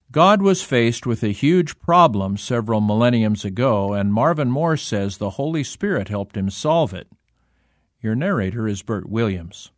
God was faced with a huge problem several millenniums ago, and Marvin Moore says the Holy Spirit helped him solve it. Your narrator is Bert Williams.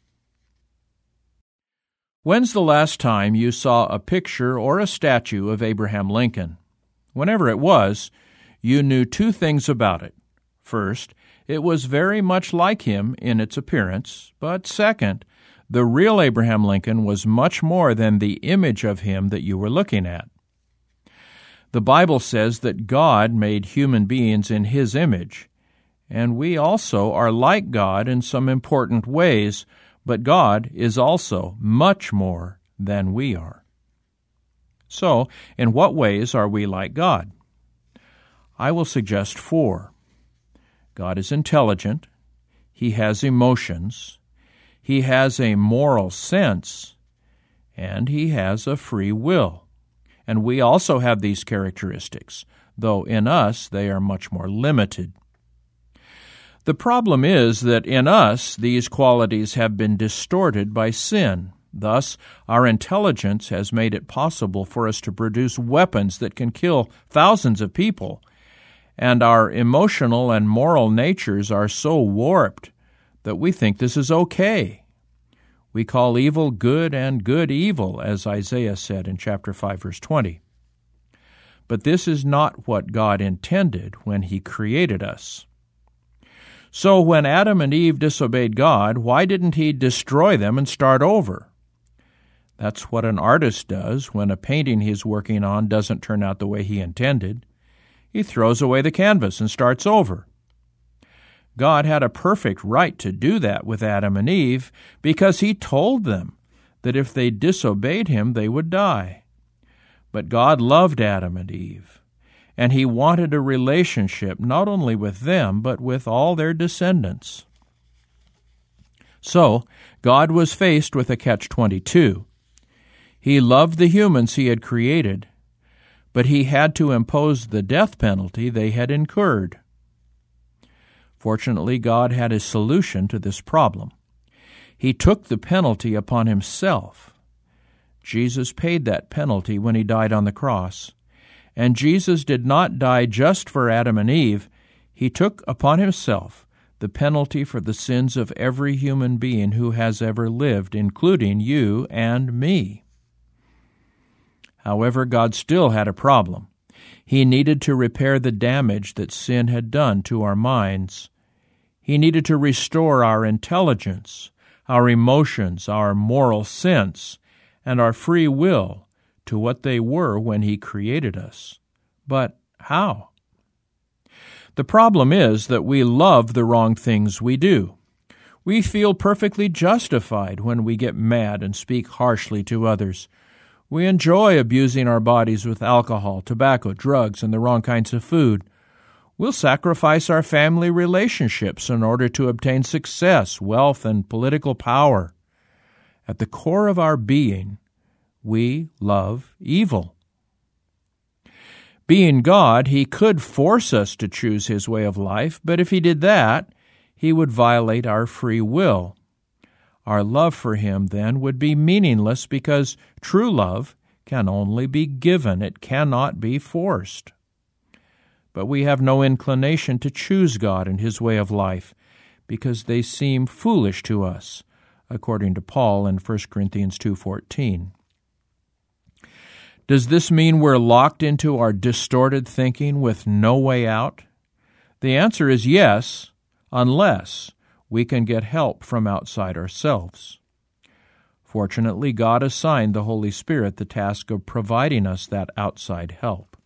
When's the last time you saw a picture or a statue of Abraham Lincoln? Whenever it was, you knew two things about it. First, it was very much like him in its appearance, but second, the real Abraham Lincoln was much more than the image of him that you were looking at. The Bible says that God made human beings in His image, and we also are like God in some important ways, but God is also much more than we are. So, in what ways are we like God? I will suggest 4. God is intelligent. He has emotions. He has a moral sense, and He has a free will. And we also have these characteristics, though in us they are much more limited. The problem is that in us these qualities have been distorted by sin. Thus, our intelligence has made it possible for us to produce weapons that can kill thousands of people, and our emotional and moral natures are so warped that we think this is okay. We call evil good and good evil, as Isaiah said in chapter 5, verse 20. But this is not what God intended when He created us. So when Adam and Eve disobeyed God, why didn't He destroy them and start over? That's what an artist does when a painting he's working on doesn't turn out the way he intended. He throws away the canvas and starts over. God had a perfect right to do that with Adam and Eve because He told them that if they disobeyed Him, they would die. But God loved Adam and Eve, and He wanted a relationship not only with them, but with all their descendants. So, God was faced with a catch-22. He loved the humans He had created, but He had to impose the death penalty they had incurred. Fortunately, God had a solution to this problem. He took the penalty upon Himself. Jesus paid that penalty when He died on the cross. And Jesus did not die just for Adam and Eve. He took upon Himself the penalty for the sins of every human being who has ever lived, including you and me. However, God still had a problem. He needed to repair the damage that sin had done to our minds. He needed to restore our intelligence, our emotions, our moral sense, and our free will to what they were when He created us. But how? The problem is that we love the wrong things we do. We feel perfectly justified when we get mad and speak harshly to others. We enjoy abusing our bodies with alcohol, tobacco, drugs, and the wrong kinds of food. We'll sacrifice our family relationships in order to obtain success, wealth, and political power. At the core of our being, we love evil. Being God, He could force us to choose His way of life, but if He did that, He would violate our free will. Our love for Him, then, would be meaningless because true love can only be given. It cannot be forced. But we have no inclination to choose God and His way of life because they seem foolish to us, according to Paul in 1 Corinthians 2:14. Does this mean we're locked into our distorted thinking with no way out? The answer is yes, unless we can get help from outside ourselves. Fortunately, God assigned the Holy Spirit the task of providing us that outside help.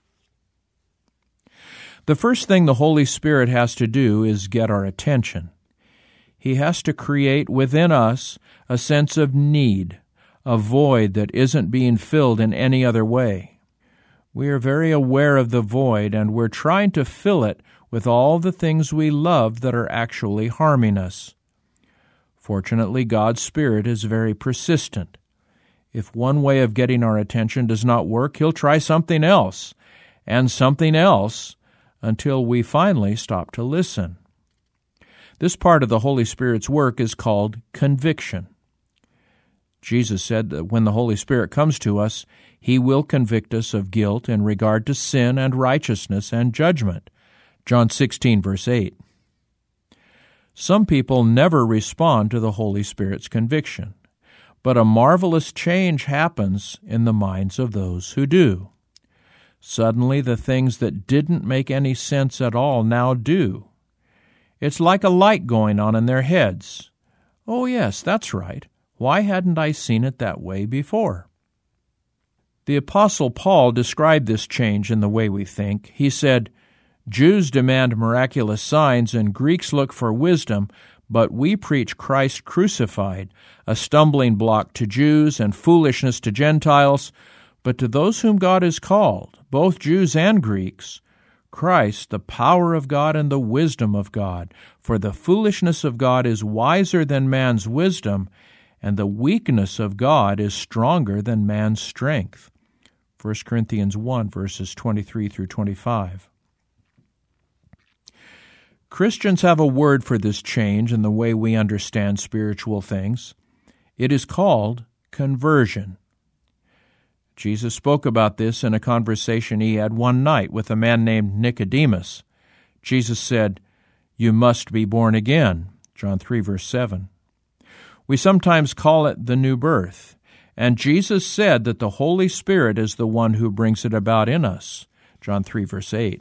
The first thing the Holy Spirit has to do is get our attention. He has to create within us a sense of need, a void that isn't being filled in any other way. We are very aware of the void, and we're trying to fill it with all the things we love that are actually harming us. Fortunately, God's Spirit is very persistent. If one way of getting our attention does not work, He'll try something else, and something else, until we finally stop to listen. This part of the Holy Spirit's work is called conviction. Jesus said that when the Holy Spirit comes to us, He will convict us of guilt in regard to sin and righteousness and judgment. John 16, verse 8. Some people never respond to the Holy Spirit's conviction, but a marvelous change happens in the minds of those who do. Suddenly, the things that didn't make any sense at all now do. It's like a light going on in their heads. Oh, yes, that's right. Why hadn't I seen it that way before? The Apostle Paul described this change in the way we think. He said, Jews demand miraculous signs and Greeks look for wisdom, but we preach Christ crucified, a stumbling block to Jews and foolishness to Gentiles. But to those whom God has called, both Jews and Greeks, Christ, the power of God and the wisdom of God. For the foolishness of God is wiser than man's wisdom, and the weakness of God is stronger than man's strength. 1 Corinthians 1, verses 23 through 25. Christians have a word for this change in the way we understand spiritual things. It is called conversion. Jesus spoke about this in a conversation he had one night with a man named Nicodemus. Jesus said, "You must be born again," John 3, verse 7. We sometimes call it the new birth, and Jesus said that the Holy Spirit is the one who brings it about in us, John 3, verse 8.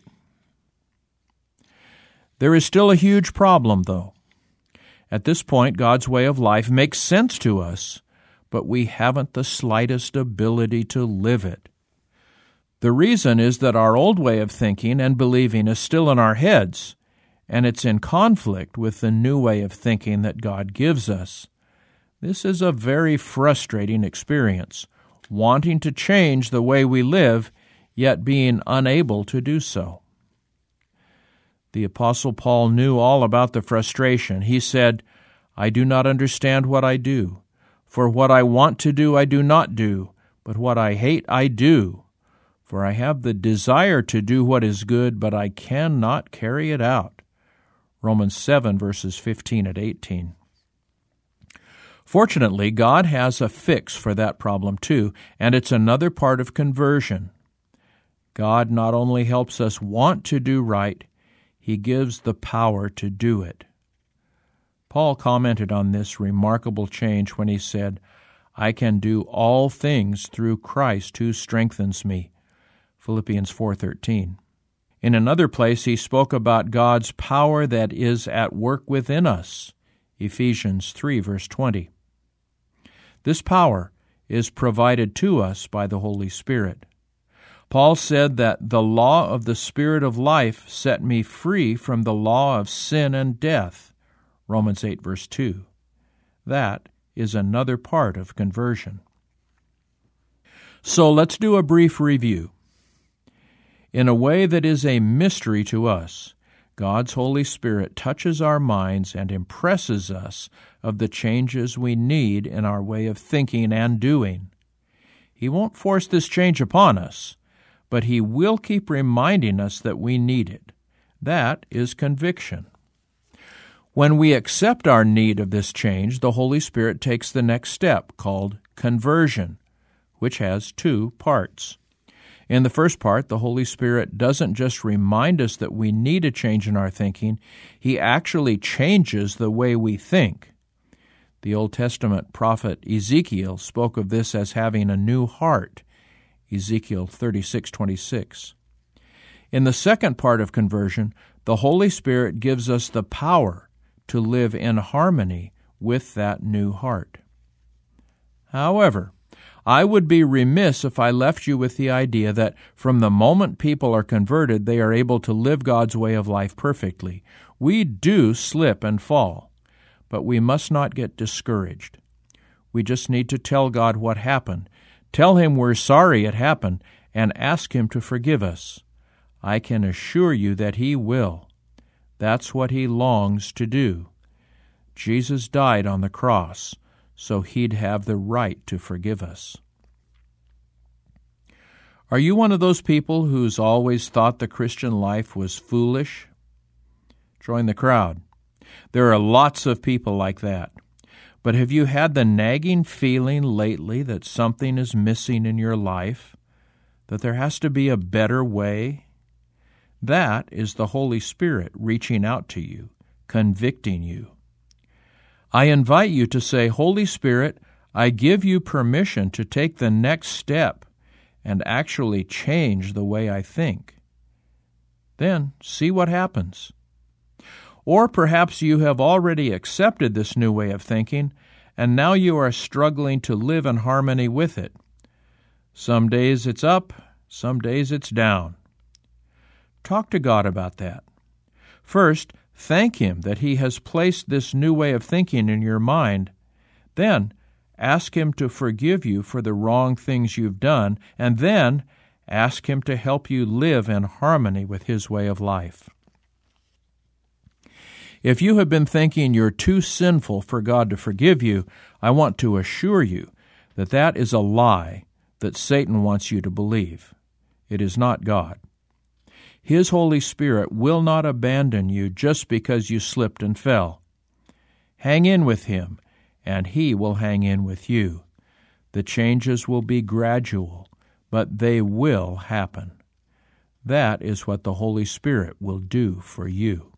There is still a huge problem, though. At this point, God's way of life makes sense to us, but we haven't the slightest ability to live it. The reason is that our old way of thinking and believing is still in our heads, and it's in conflict with the new way of thinking that God gives us. This is a very frustrating experience, wanting to change the way we live, yet being unable to do so. The Apostle Paul knew all about the frustration. He said, "I do not understand what I do. For what I want to do I do not do, but what I hate I do. For I have the desire to do what is good, but I cannot carry it out." Romans 7, verses 15 and 18. Fortunately, God has a fix for that problem too, and it's another part of conversion. God not only helps us want to do right, He gives the power to do it. Paul commented on this remarkable change when he said, "I can do all things through Christ who strengthens me." Philippians 4:13. In another place, he spoke about God's power that is at work within us. Ephesians 3, verse 20. This power is provided to us by the Holy Spirit. Paul said that the law of the Spirit of life set me free from the law of sin and death. Romans 8, verse 2. That is another part of conversion. So let's do a brief review. In a way that is a mystery to us, God's Holy Spirit touches our minds and impresses us of the changes we need in our way of thinking and doing. He won't force this change upon us, but He will keep reminding us that we need it. That is conviction. When we accept our need of this change, the Holy Spirit takes the next step, called conversion, which has two parts. In the first part, the Holy Spirit doesn't just remind us that we need a change in our thinking, He actually changes the way we think. The Old Testament prophet Ezekiel spoke of this as having a new heart, Ezekiel 36:26. In the second part of conversion, the Holy Spirit gives us the power to live in harmony with that new heart. However, I would be remiss if I left you with the idea that from the moment people are converted, they are able to live God's way of life perfectly. We do slip and fall, but we must not get discouraged. We just need to tell God what happened, tell Him we're sorry it happened, and ask Him to forgive us. I can assure you that He will. That's what He longs to do. Jesus died on the cross, so He'd have the right to forgive us. Are you one of those people who's always thought the Christian life was foolish? Join the crowd. There are lots of people like that. But have you had the nagging feeling lately that something is missing in your life, that there has to be a better way? That is the Holy Spirit reaching out to you, convicting you. I invite you to say, Holy Spirit, I give you permission to take the next step and actually change the way I think. Then see what happens. Or perhaps you have already accepted this new way of thinking, and now you are struggling to live in harmony with it. Some days it's up, some days it's down. Talk to God about that. First, thank Him that He has placed this new way of thinking in your mind. Then, ask Him to forgive you for the wrong things you've done, and then ask Him to help you live in harmony with His way of life. If you have been thinking you're too sinful for God to forgive you, I want to assure you that that is a lie that Satan wants you to believe. It is not God. His Holy Spirit will not abandon you just because you slipped and fell. Hang in with Him, and He will hang in with you. The changes will be gradual, but they will happen. That is what the Holy Spirit will do for you.